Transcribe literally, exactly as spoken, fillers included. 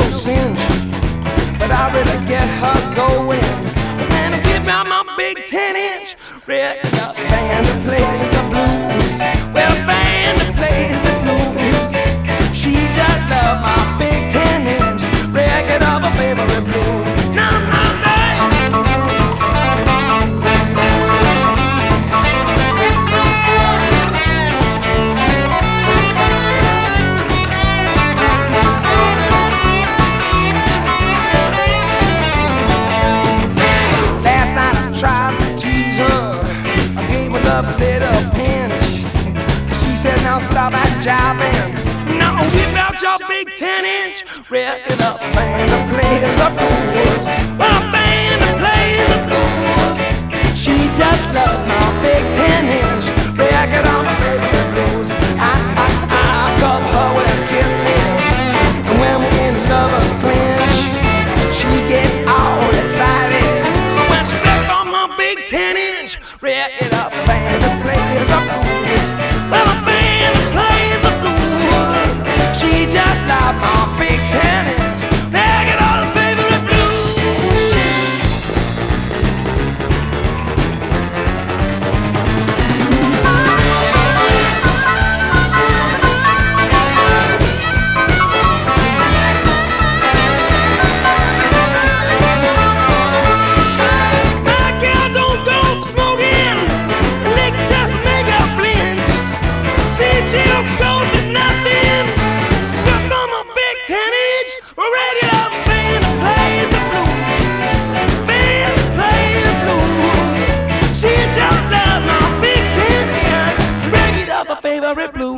cinch, but I really get her going. When I whip out my big ten inch record, a band that plays the blues. Well, a band that plays the blues. She just loves my big ten inch record of her favorite blues. Now, now, a little pinch. She said, now stop at jobbing. Now whip out your big ten inch record up, band that plays the blues. Well, a band that plays the blues. She just loves my big ten inch record on my favorite blues. I, I, I cover her with kisses, and when we're in lovers clinch, she gets all excited when she plays on my big ten inch record up. Band that plays the blues. Well, a band that plays the blues. She just like my big ten inch. Now I get all her favorite favorite blues.